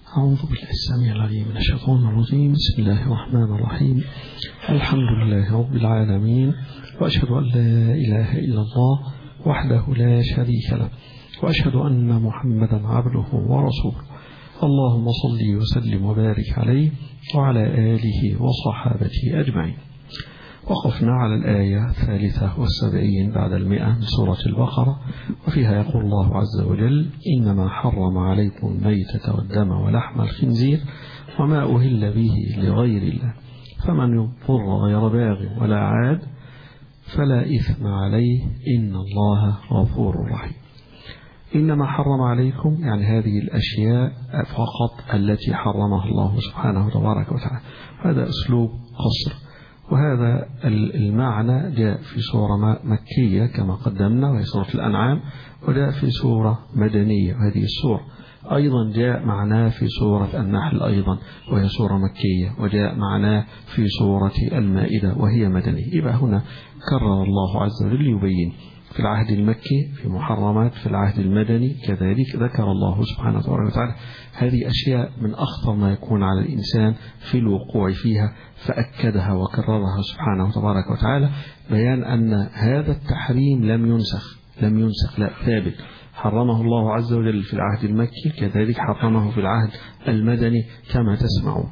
أعوذ بالله السميع العليم من الشيطان الرجيم. بسم الله الرحمن الرحيم. الحمد لله رب العالمين، وأشهد أن لا إله إلا الله وحده لا شريك له، وأشهد أن محمدا عبده ورسوله. اللهم صل وسلم وبارك عليه وعلى آله وصحابته أجمعين. وقفنا على الآية 73 بعد 100 من سورة البقرة، وفيها يقول الله عز وجل: إنما حرم عليكم الميتة والدم ولحم الخنزير وما أهل به لغير الله فمن يضطر غير باغ ولا عاد فلا إثم عليه إن الله غفور رحيم. إنما حرم عليكم يعني هذه الأشياء فقط التي حرمها الله سبحانه وتبارك وتعالى. هذا أسلوب قصر، وهذا المعنى جاء في سورة مكية كما قدمنا وهي سورة الأنعام، وجاء في سورة مدنية وهذه السورة أيضا جاء معناه في سورة النحل أيضا وهي سورة مكية، وجاء معناه في سورة المائدة وهي مدنية. يبقى هنا كرر الله عز وجل يبين في العهد المكي في محرمات، في العهد المدني كذلك ذكر الله سبحانه وتعالى هذه أشياء من أخطر ما يكون على الإنسان في الوقوع فيها، فأكدها وكررها سبحانه وتبارك وتعالى، بيان أن هذا التحريم لم ينسخ لا، ثابت. حرمه الله عز وجل في العهد المكي، كذلك حرمه في العهد المدني كما تسمعون.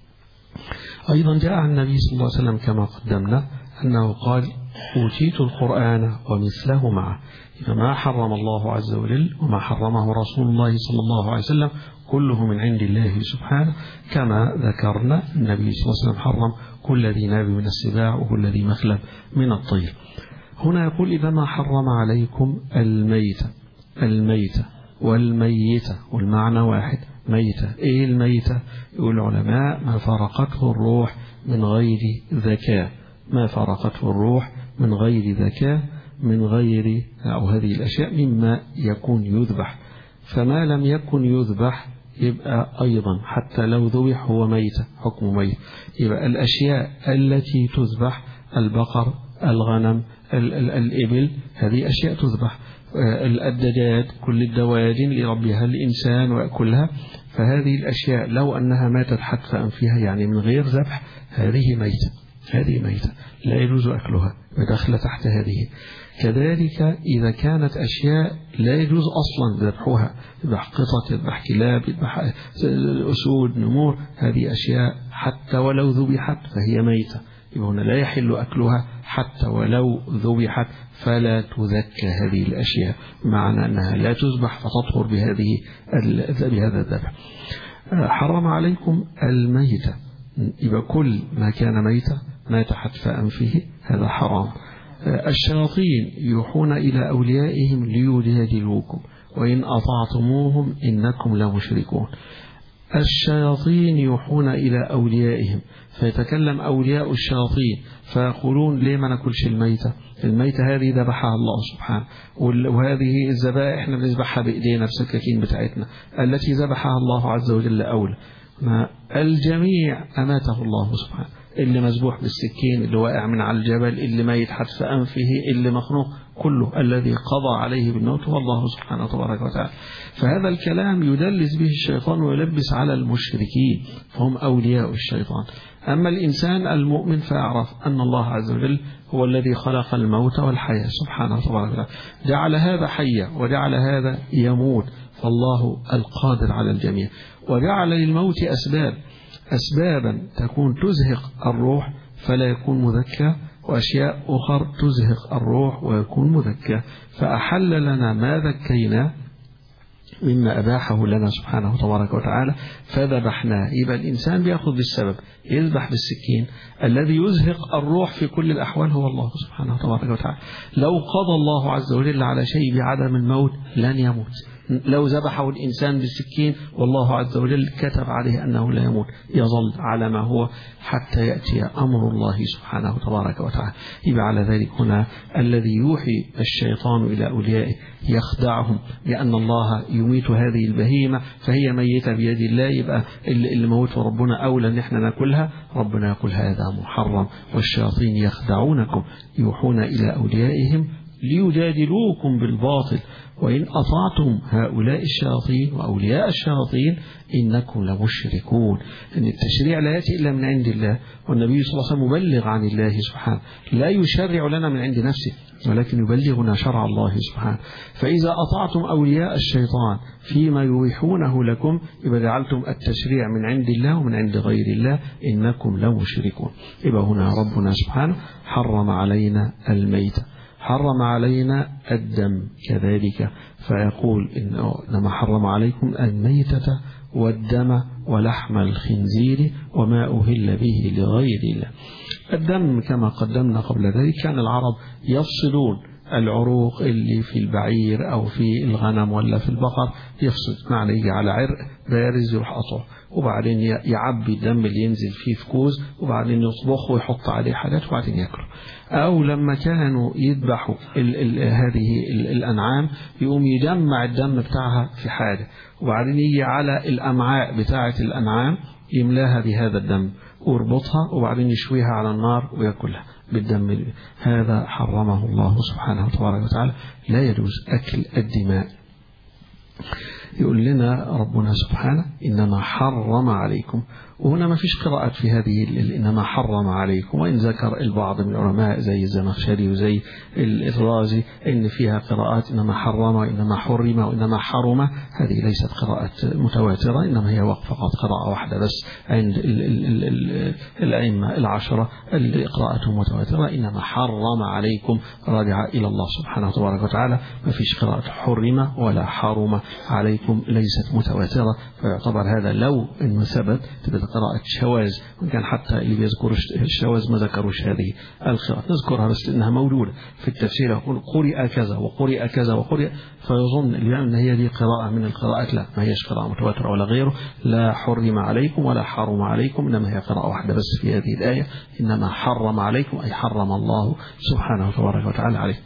أيضا جاء عن النبي صلى الله عليه وسلم كما قدمنا أنه قال: أوتيت القرآن ومثله معه. ما حرم الله عز وجل وما حرمه رسول الله صلى الله عليه وسلم كله من عند الله سبحانه، كما ذكرنا النبي صلى الله عليه وسلم حرم كل ذي ناب من السباع وكل ذي مخلب من الطير. هنا يقول: إذا ما حرم عليكم الميتة والميتة، والمعنى واحد. ميتة إيه الميتة؟ يقول العلماء: ما فرقته الروح من غير ذكاء، ما فرقته الروح من غير ذكاء، من غير أو هذه الأشياء مما يكون يذبح. فما لم يكن يذبح يبقى أيضا حتى لو ذبح هو ميتة، حكم ميت. يبقى الأشياء التي تذبح: البقر، الغنم، الإبل، هذه أشياء تذبح. الدجاج، كل الدواجن لربها الإنسان ويأكلها، فهذه الأشياء لو أنها ماتت حتف أنفها يعني من غير ذبح، هذه ميتة لا يجوز أكلها، ودخل تحت هذه. كذلك إذا كانت أشياء لا يجوز أصلا ذبحها، يذبح قطط، يذبح كلاب، يذبح أسود، نمور، هذه أشياء حتى ولو ذبحت فهي ميتة، يبقى هنا لا يحل أكلها حتى ولو ذبحت، فلا تذكى هذه الأشياء، معنى أنها لا تذبح فتطهر بهذا الذبح. حرم عليكم الميتة، يبقى كل ما كان ميتة مات حتف أنفه هذا حرام. الشياطين يوحون إلى أوليائهم ليجادلوكم وإن أطعتموهم إنكم لمشركون. الشياطين يوحون إلى أوليائهم، فيتكلم أولياء الشياطين فيقولون: ليه ما ناكلش الميتة هذه ذبحها الله سبحانه، وهذه الذبائح احنا بنذبحها بإيدينا بسكاكين بتاعتنا، التي ذبحها الله عز وجل أولى. ما الجميع أماته الله سبحانه، اللي مذبوح بالسكين، اللي واقع من على الجبل، اللي ميت حتف أنفه، اللي مخنوق، كله الذي قضى عليه بالموت هو الله سبحانه وتبارك وتعالى. فهذا الكلام يدلس به الشيطان ويلبس على المشركين، فهم أولياء الشيطان. أما الإنسان المؤمن فيعرف أن الله عز وجل هو الذي خلق الموت والحياة سبحانه وتبارك وتعالى، جعل هذا حيا وجعل هذا يموت، فالله القادر على الجميع، وجعل للموت أسبابا تكون تزهق الروح فلا يكون مذكى، وأشياء أخرى تزهق الروح ويكون مذكى، فأحل لنا ما ذكينا مما أباحه لنا سبحانه وتبارك وتعالى فذبحناه. يبقى الإنسان بيأخذ بالسبب، يذبح بالسكين. الذي يزهق الروح في كل الأحوال هو الله سبحانه وتبارك وتعالى. لو قضى الله عز وجل على شيء بعدم الموت لن يموت. لو ذبحه الإنسان بالسكين والله عز وجل كتب عليه أنه لا يموت، يظل على ما هو حتى يأتي أمر الله سبحانه وتبارك وتعالى. يبقى على ذلك هنا الذي يوحي الشيطان إلى أوليائه يخدعهم بأن الله يميت هذه البهيمة فهي ميتة بيد الله، يبقى اللي موته ربنا أولى أن احنا ناكلها، ربنا يقول هذا محرم. والشياطين يخدعونكم يوحون إلى أوليائهم ليجادلوكم بالباطل وإن أطعتم هؤلاء الشياطين وأولياء الشياطين إنكم لمشركون. إن التشريع لا يأتي إلا من عند الله، والنبي صلى الله عليه وسلم مبلغ عن الله سبحانه، لا يشرع لنا من عند نفسه ولكن يبلغنا شرع الله سبحانه. فإذا أطعتم أولياء الشيطان فيما يوحونه لكم يبقى جعلتم التشريع من عند الله ومن عند غير الله، إنكم لمشركون. يبقى هنا ربنا سبحانه حرم علينا الميتة، حرم علينا الدم كذلك، فيقول إنما حرم عليكم الميتة والدم ولحم الخنزير وما أهل به لغير الله. الدم كما قدمنا قبل ذلك كان العرب يفصلون العروق اللي في البعير أو في الغنم ولا في البقر، يفصل معنى يجي على عرق بارز يروح قطعه، وبعدين يعبي الدم اللي ينزل فيه في كوز، وبعدين يطبخه ويحط عليه حاجات وبعدين ياكله. أو لما كانوا يذبحوا هذه الأنعام يقوم يجمع الدم بتاعها في حاجة، وبعدين يجي على الأمعاء بتاعة الأنعام يملاها بهذا الدم ويربطها وبعدين يشويها على النار ويأكلها بالدم. هذا حرمه الله سبحانه وتعالى، لا يجوز أكل الدماء. يقول لنا ربنا سبحانه إنما حرم عليكم، وهنا ما فيش قراءة في هذه إنما حرم عليكم، وإن ذكر البعض من العلماء زي الزمخشري وزي الرازي إن فيها قراءات إنما حرم وإنما حرم وإنما حرم، هذه ليست قراءة متواترة، إنما هي فقط قراءة واحدة بس عند الأئمة العشرة اللي قراءتهم متواترة. إنما حرم عليكم راجعة إلى الله سبحانه وتعالى، ما فيش قراءة حرم ولا حرم عليكم، ليست متواترة، فيعتبر هذا لو إنه ثبت تبقى قراءة شواذ، وكان حتى اللي بيذكروا الشواذ ما ذكروش هذه القراءة، نذكرها بس إنها موجودة في التفسير، يقول قرئ كذا وقرئ كذا وقرئ، فيظن الإمام أن هي دي قراءة من القراءات، لا ما هيش قراءة متواترة ولا غيره، لا حرم عليكم ولا حرم عليكم، إنما هي قراءة واحدة بس في هذه الآية، إنما حرم عليكم أي حرم الله سبحانه وتعالى عليكم.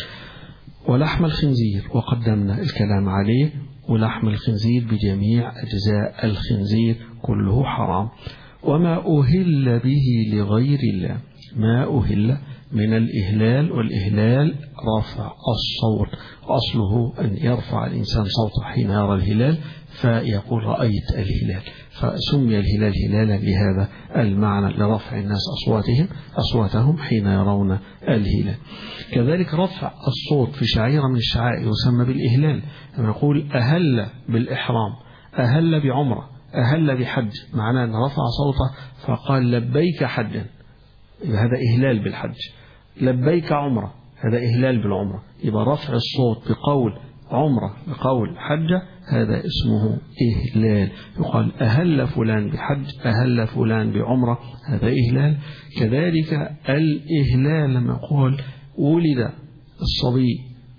ولحم الخنزير وقدمنا الكلام عليه، ولحم الخنزير بجميع أجزاء الخنزير كله حرام. وما أهل به لغير الله، ما أهل من الإهلال، والإهلال رفع الصوت، وأصله أن يرفع الإنسان صوته حين يرى الهلال فيقول رأيت الهلال، فسمي الهلال هلالا لهذا المعنى، لرفع الناس أصواتهم حين يرون الهلال. كذلك رفع الصوت في شعيرة من الشعائر يسمى بالإهلال، لما نقول أهل بالإحرام، أهل بعمرة، أهل بحج، معناه أن رفع صوته فقال لبيك حجا، هذا إهلال بالحج، لبيك عمرة، هذا إهلال بالعمرة. يبقى رفع الصوت بقول عمرة بقول حجة هذا اسمه إهلال، يقال أهل فلان بحج، أهل فلان بعمرة، هذا إهلال. كذلك الإهلال لما يقول ولد الصبي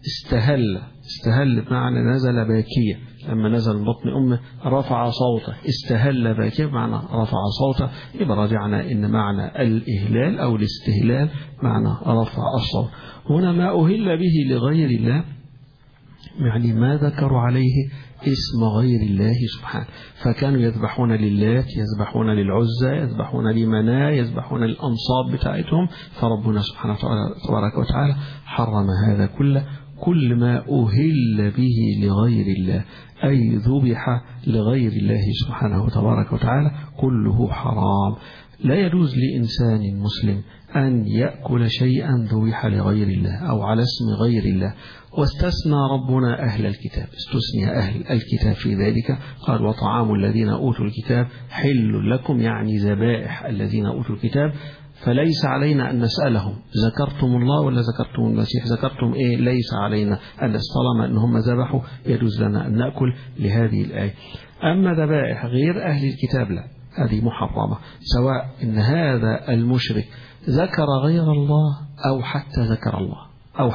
استهل بمعنى نزل باكية، لما نزل من بطن أمه رفع صوته، استهل باكية بمعنى رفع صوته. يبقى رجعنا إن معنى الإهلال أو الاستهلال معنى رفع الصوت. هنا ما أهل به لغير الله، يعني ما ذكروا عليه اسم غير الله سبحانه، فكانوا يذبحون لله، يذبحون للعزة، يذبحون لمناة، يذبحون للأنصاب بتاعتهم، فربنا سبحانه تبارك وتعالى حرم هذا كله. كل ما أهل به لغير الله أي ذبح لغير الله سبحانه تبارك وتعالى كله حرام. لا يجوز لإنسان مسلم أن يأكل شيئا ذبح لغير الله أو على اسم غير الله. واستثنى ربنا أهل الكتاب، استثنى أهل الكتاب في ذلك، قال وطعام الذين أوتوا الكتاب حل لكم، يعني ذبائح الذين أوتوا الكتاب، فليس علينا أن نسألهم ذكرتم الله ولا ذكرتم المسيح، ذكرتم إيه، ليس علينا أن طالما أن هم ذبحوا يجوز لنا أن نأكل لهذه الآية. أما ذبائح غير أهل الكتاب لا، هذه محرمة، سواء إن هذا المشرك ذكر غير الله أو حتى ذكر الله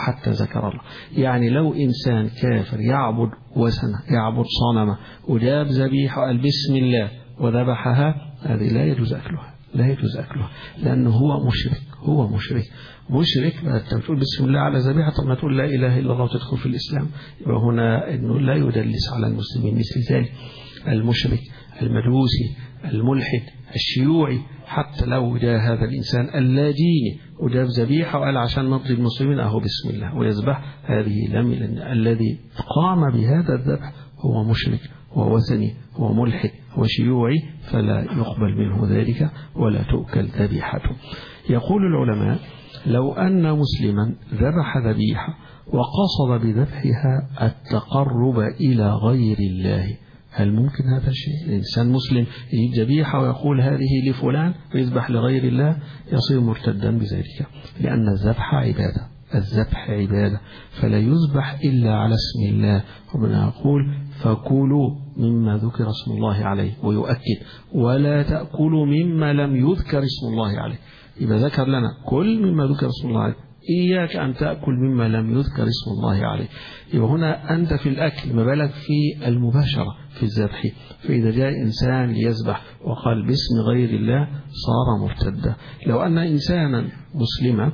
يعني لو إنسان كافر يعبد وثنه، يعبد صنمه، وجاب ذبيحة قال بسم الله وذبحها، هذه لا يجوز أكلها لأنه هو مشرك. أنت بتقول بسم الله على ذبيحة، طب ما تقول لا إله إلا الله وتدخل في الإسلام. يبقى هنا إنه لا يدلس على المسلمين مثل ذلك. المشرك المجوسي الملحد الشيوعي، حتى لو جاء هذا الإنسان اللاجيني وجاب ذبيحة وقال عشان نرضي المسلمين أهو بسم الله ويذبح، هذه لم الذي قام بهذا الذبح هو مشرك، هو وثني، هو ملحد، هو شيوعي، فلا يقبل منه ذلك ولا تؤكل ذبيحته. يقول العلماء لو أن مسلما ذبح ذبيحة وقصد بذبحها التقرب إلى غير الله، هل ممكن هذا الشيء؟ الإنسان مسلم يجيب ذبيحة ويقول هذه لفلان ويذبح لغير الله، يصير مرتدا بذلك، لأن الذبح عبادة، الذبح عبادة، فلا يذبح إلا على اسم الله. ربنا يقول فكلوا مما ذكر اسم الله عليه، ويؤكد ولا تأكلوا مما لم يذكر اسم الله عليه. إذا ذكر لنا كل مما ذكر اسم الله عليه، إياك أن تأكل مما لم يذكر اسم الله عليه. يبقى هنا أنت في الأكل ما بالك في المباشرة في الذبح. فإذا جاء إنسان ليذبح وقال باسم غير الله صار مرتدا. لو أن إنسانا مسلما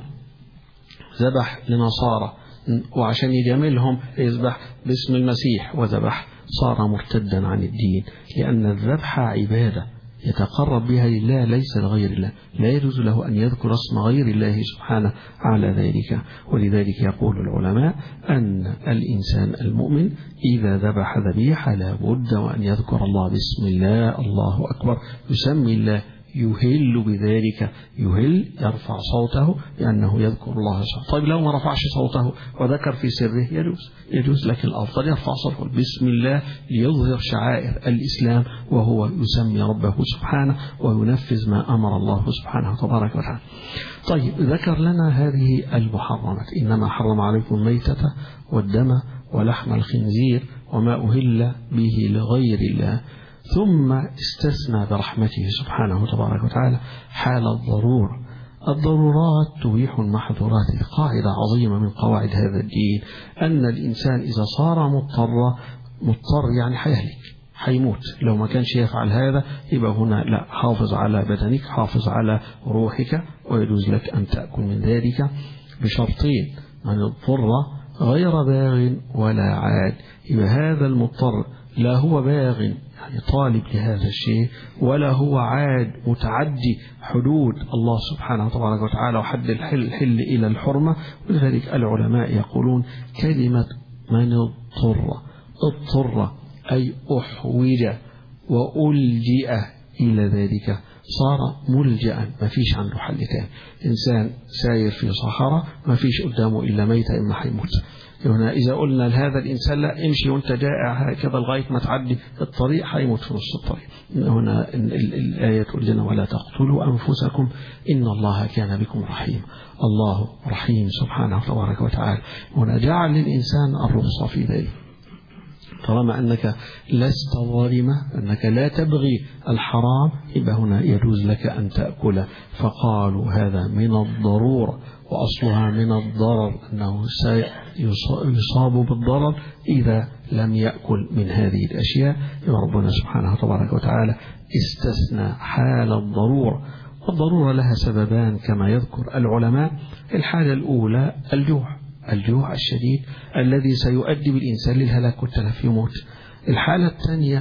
ذبح لنصارى وعشان يجاملهم يذبح باسم المسيح وذبح، صار مرتدا عن الدين، لأن الذبح عبادة يتقرب بها لله ليس لغير الله، لا يجوز له أن يذكر اسم غير الله سبحانه على ذلك. ولذلك يقول العلماء أن الإنسان المؤمن إذا ذبح ذبيحة لا بد وأن يذكر الله بسم الله، الله أكبر، يسمي الله، يهل بذلك، يهل يرفع صوته لأنه يذكر الله سبحانه. طيب لو ما رفعش صوته وذكر في سره يجوز، لكن الأفضل يرفع صوته بسم الله ليظهر شعائر الإسلام، وهو يسمي ربه سبحانه وينفذ ما أمر الله سبحانه تبارك وتعالى. طيب ذكر لنا هذه المحرمات: إنما حرم عليكم الميتة والدم ولحم الخنزير وما أهل به لغير الله، ثم استثنى برحمته سبحانه تبارك وتعالى حال الضرورة. الضرورات تبيح المحظورات، قاعدة عظيمة من قواعد هذا الدين، أن الإنسان إذا صار مضطر يعني حيهلك، حيموت. لو ما كانش يفعل هذا يبقى هنا لا، حافظ على بدنك، حافظ على روحك، ويجوز لك أن تأكل من ذلك بشرطين: من اضطر غير باغ ولا عاد. يبقى هذا المضطر لا هو باغ يعني طالب لهذا الشيء، ولا هو عاد متعدي حدود الله سبحانه تبارك وتعالى وحد الحل إلى الحرمة. ولذلك العلماء يقولون كلمة من اضطر أي أحوج وألجئ إلى ذلك، صار ملجأ، ما فيش عنده حل تاني. إنسان ساير في صحراء ما فيش قدامه إلا ميتة، إما حيموت. هنا إذا قلنا لهذا الإنسان لا امشي وانت جائع هكذا لغاية ما تعدي الطريق، حيموت في نص الطريق. هنا الآية تقول لنا ولا تقتلوا أنفسكم إن الله كان بكم رحيم. الله رحيم سبحانه تبارك وتعالى. هنا جعل للإنسان الرخصة في ذلك، طالما أنك لست ظالمة، أنك لا تبغي الحرام، يبقى هنا يجوز لك أن تأكل. فقالوا هذا من الضرورة، وأصلها من الضرر، أنه سيصاب بالضرر إذا لم يأكل من هذه الأشياء. ربنا سبحانه تبارك وتعالى استثنى حال الضرورة. والضرورة لها سببان كما يذكر العلماء. الحالة الأولى الجوع الشديد الذي سيؤدي بالإنسان للهلاك والتلف، يموت. الحالة الثانية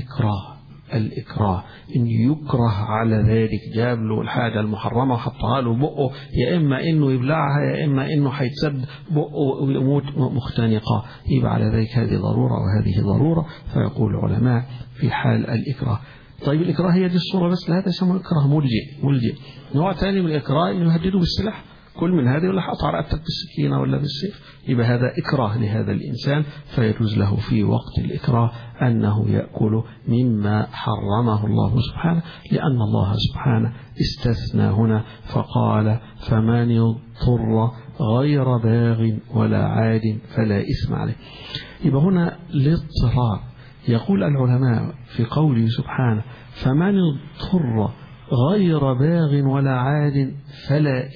الإكراه، إن يكره على ذلك، جاب له الحاجة المحرمة وحطها له بقه، يا إما إنه يبلعها يا إما إنه حيتسد بقه ويموت مختنقة، يبقى على ذلك هذه ضرورة وهذه ضرورة. فيقول العلماء في حال الإكراه. طيب الإكراه هي دي الصورة بس؟ لا، هذا يسمى إكراه ملجئ. نوع ثاني من الإكراه إنه يهدده بالسلاح، كل من هذه ولا حط رقبتك بالسكينة ولا بالسيف، يبقى هذا إكراه لهذا الإنسان، فيجوز له في وقت الإكراه أنه يأكل مما حرمه الله سبحانه، لأن الله سبحانه استثنى هنا فقال فمن اضطر غير باغ ولا عاد فلا إثم عليه. يبقى هنا الاضطرار. يقول العلماء في قوله سبحانه فمن اضطر غير باغ ولا عاد فلا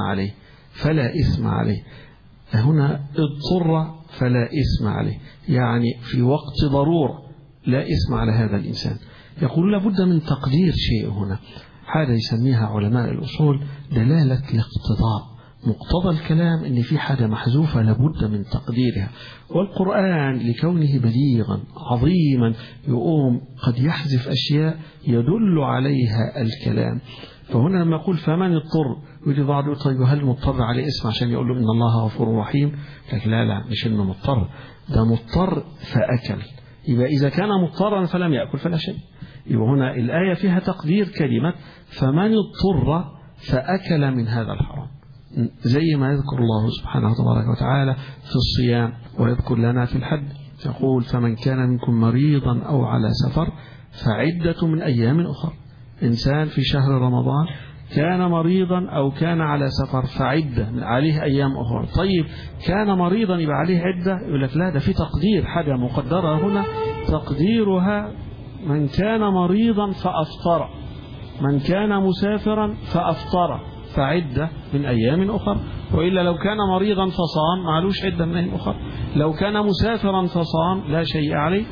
إثم عليه. هنا اضطر فلا إثم عليه، يعني في وقت ضرورة لا إثم على هذا الإنسان. يقول لابد من تقدير شيء هنا، هذا يسميها علماء الأصول دلالة الاقتضاء. مقتضى الكلام ان في حاجة محذوفة لابد من تقديرها، والقرآن لكونه بليغا عظيما يقوم قد يحذف أشياء يدل عليها الكلام. فهنا لما يقول فمن اضطر، يجي بعض يقول طيب هل مضطر عليه اسم عشان يقول له إن الله غفور رحيم؟ لكن لا مش إنه مضطر، ده مضطر فأكل. يبقى إذا كان مضطرا فلم يأكل فلا شيء. يبقى هنا الآية فيها تقدير كلمة فمن اضطر فأكل من هذا الحرام، زي ما يذكر الله سبحانه وتبارك وتعالى في الصيام ويذكر لنا في الحج، يقول فمن كان منكم مريضا أو على سفر فعدة من أيام أخرى. إنسان في شهر رمضان كان مريضا أو كان على سفر فعدة من عليه أيام أخرى. طيب كان مريضا يبقى عليه عدة؟ يقول لك لا، ده في تقدير، حاجة مقدرة هنا تقديرها من كان مريضا فأفطر، من كان مسافرا فأفطر فعدة من أيام أخرى. وإلا لو كان مريضا فصام معلوش عدة من أيام أخرى، لو كان مسافرا فصام لا شيء عليه.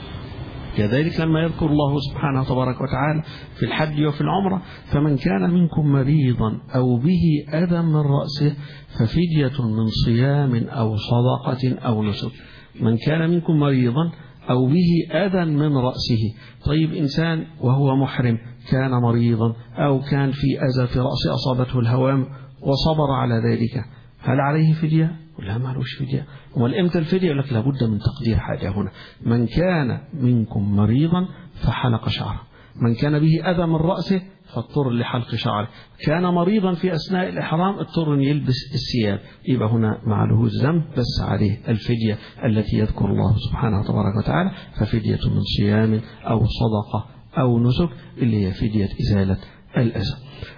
كذلك لما يذكر الله سبحانه وتبارك وتعالى في الحج وفي العمرة فمن كان منكم مريضا أو به أذى من رأسه ففدية من صيام أو صدقة أو نسك. من كان منكم مريضا أو به أذى من رأسه. طيب إنسان وهو محرم كان مريضا أو كان في أذى في رأسه أصابته الهوام وصبر على ذلك، هل عليه فدية؟ لا، ما عليهش فدية. والإمتى الفدية؟ يقول لك لابد من تقدير حاجة هنا. من كان منكم مريضا فحلق شعره، من كان به أذى من رأسه فاضطر لحلق شعره، كان مريضا في أثناء الإحرام اضطر أن يلبس الثياب، يبقى هنا ما عليه الذنب بس عليه الفدية التي يذكر الله سبحانه وتبارك وتعالى، ففدية من صيام أو صدقة أو نسك اللي هي فدية إزالة الأذى.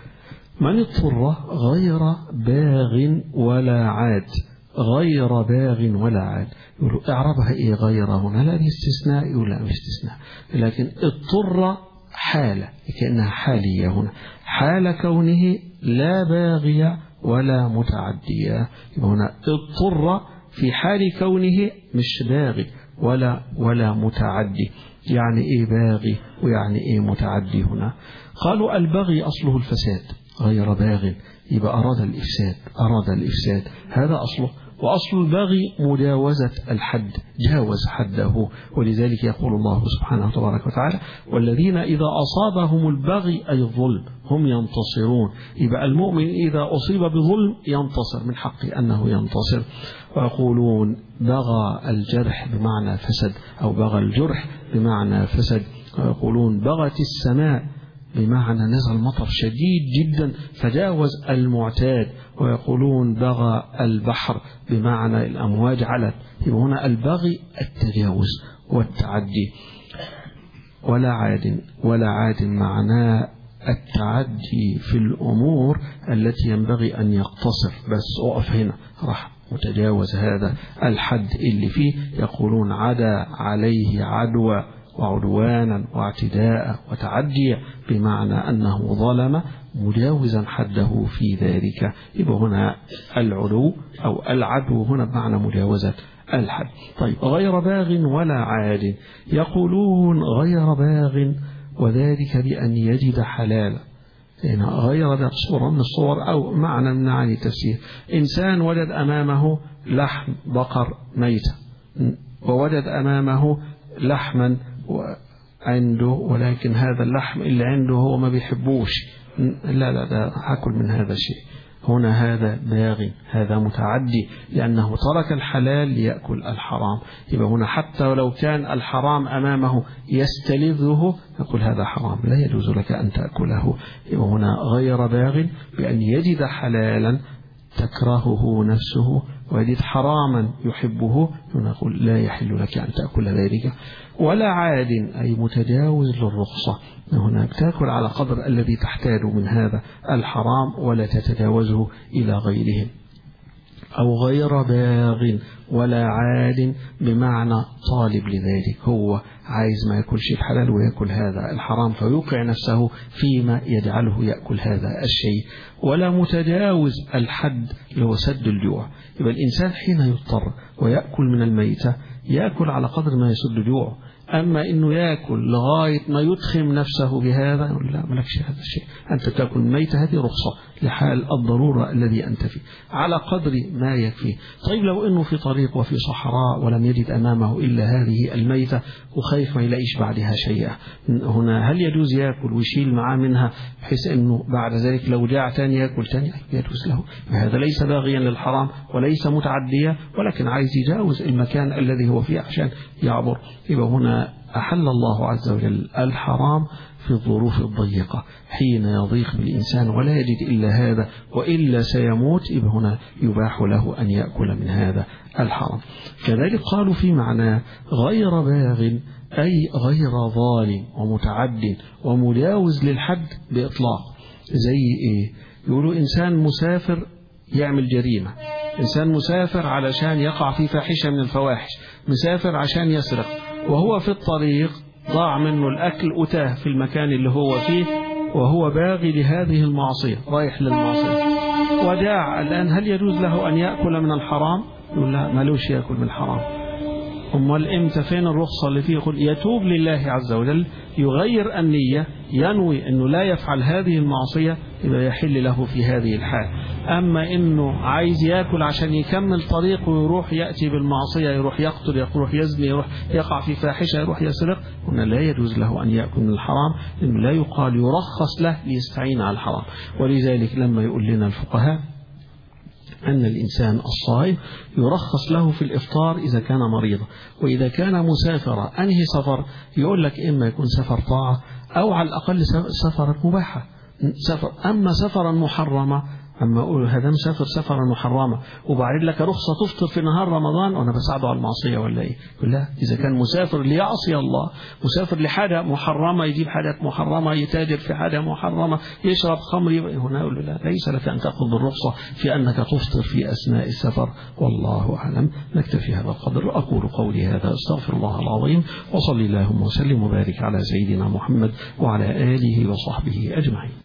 من اضطر غير باغ ولا عاد، غير باغ ولا عاد. يقولوا اعربها ايه غير هنا؟ لا دي استثناء، يقول لا مش استثناء، لكن اضطر حالة كأنها حالية هنا، حال كونه لا باغي ولا متعدية. هنا اضطر في حال كونه مش باغي ولا متعدي. يعني ايه باغي ويعني ايه متعدي هنا؟ قالوا البغي أصله الفساد، غير باغ يبقى أراد الإفساد هذا أصله. وأصل البغي مجاوزة الحد، جاوز حده، ولذلك يقول الله سبحانه وتبارك وتعالى والذين إذا أصابهم البغي أي الظلم هم ينتصرون. يبقى المؤمن إذا أصيب بظلم ينتصر، من حقه أنه ينتصر. ويقولون بغى الجرح بمعنى فسد، أو بغى الجرح بمعنى فسد. ويقولون بغت السماء بمعنى نزل مطر شديد جدا فجاوز المعتاد. ويقولون بغى البحر بمعنى الأمواج علت. يبقى هنا البغي التجاوز والتعدي. ولا عاد معناه التعدي في الأمور التي ينبغي أن يقتصر، بس أقف هنا راح متجاوز هذا الحد اللي فيه. يقولون عدا عليه عدوى وعدوانا واعتداء وتعدي بمعنى أنه ظلم مجاوزا حده في ذلك. يبقى هنا العدو أو العدو هنا بمعنى مجاوزة الحد. طيب غير باغ ولا عاد. يقولون غير باغ وذلك بأن يجد حلالا. هنا غير باغ صورة من الصور أو معنى من معاني التفسير. إنسان وجد أمامه لحم بقر ميتة، ووجد أمامه لحما عنده، ولكن هذا اللحم اللي عنده هو ما بيحبوش، لا ده هاكل من هذا الشيء. هنا هذا باغي، هذا متعدي، لأنه ترك الحلال ليأكل الحرام. يبقى هنا حتى ولو كان الحرام أمامه يستلذه يقول هذا حرام لا يجوز لك أن تأكله. يبقى هنا غير باغ بأن يجد حلالا تكرهه نفسه ويجد حراما يحبه، نقول لا يحل لك أن تأكل ذلك. ولا عاد أي متجاوز للرخصة، هناك تأكل على قدر الذي تحتاج من هذا الحرام ولا تتجاوزه إلى غيره. أو غير باغ ولا عاد بمعنى طالب لذلك، هو عايز ما يأكلش الحلال ويأكل هذا الحرام فيوقع نفسه فيما يجعله يأكل هذا الشيء. ولا متجاوز الحد اللي هو سد الجوع. يبقى الإنسان حين يضطر ويأكل من الميتة يأكل على قدر ما يسد جوعه. أما إنه يأكل لغاية ما يدخم نفسه بهذا، يقول لا ملكش هذا الشيء، أنت تأكل ميتة، هذه رخصة لحال الضرورة الذي أنت فيه على قدر ما يكفي. طيب لو إنه في طريق وفي صحراء ولم يجد أمامه إلا هذه الميتة وخايف ما يلاقيش بعدها شيئا، هنا هل يجوز يأكل ويشيل معاه منها بحيث أنه بعد ذلك لو جاع تاني يأكل تاني؟ يجوز له. هذا ليس باغيا للحرام وليس متعديا، ولكن عايز يجاوز المكان الذي هو فيه عشان يعبر. يبقى هنا أحل الله عز وجل الحرام في الظروف الضيقة حين يضيق بالإنسان ولا يجد إلا هذا وإلا سيموت، يبقى هنا يباح له أن يأكل من هذا الحرام. كذلك قالوا في معنى غير باغ أي غير ظالم ومتعد ومجاوز للحد بإطلاق. زي إيه؟ يقولوا إنسان مسافر يعمل جريمة، إنسان مسافر علشان يقع في فاحشة من الفواحش، مسافر عشان يسرق، وهو في الطريق ضاع منه الأكل وتاه في المكان اللي هو فيه وهو باغي لهذه المعصية رايح للمعصية وداع الآن، هل يجوز له أن يأكل من الحرام؟ يقول لا مالوش يأكل من الحرام. أمال إمتى فين الرخصة اللي فيه؟ يقول يتوب لله عز وجل، يغير النية، ينوي أنه لا يفعل هذه المعصية، يبقى يحل له في هذه الحال. أما إنه عايز يأكل عشان يكمل طريقه ويروح يأتي بالمعصية، يروح يقتل، يروح يزني، يروح يقع في فاحشة، يروح يسرق، هنا لا يجوز له أن يأكل من الحرام، لأنه لا يقال يرخص له ليستعين على الحرام. ولذلك لما يقول لنا الفقهاء أن الإنسان الصائم يرخص له في الإفطار إذا كان مريضا، وإذا كان مسافرا أنهي سفر؟ يقول لك إما يكون سفر طاعة أو على الأقل سفر مباحة. أما سفرا محرمة، أما أقول هذا مسافر سفرا محرمة وبعد لك رخصة تفطر في نهار رمضان وأنا بساعده على المعصية ولا إيه؟ لا، إذا كان مسافر ليعصي الله، مسافر لحاجة محرمة، يجيب حاجات محرمة، يتاجر في حاجة محرمة، يشرب خمر، هنا أقول لا، ليس لك أن تأخذ الرخصة في أنك تفطر في أثناء السفر. والله أعلم. نكتفي هذا القدر. أقول قولي هذا، أستغفر الله العظيم، وصلي اللهم وسلم وبارك على سيدنا محمد وعلى آله وصحبه أجمعين.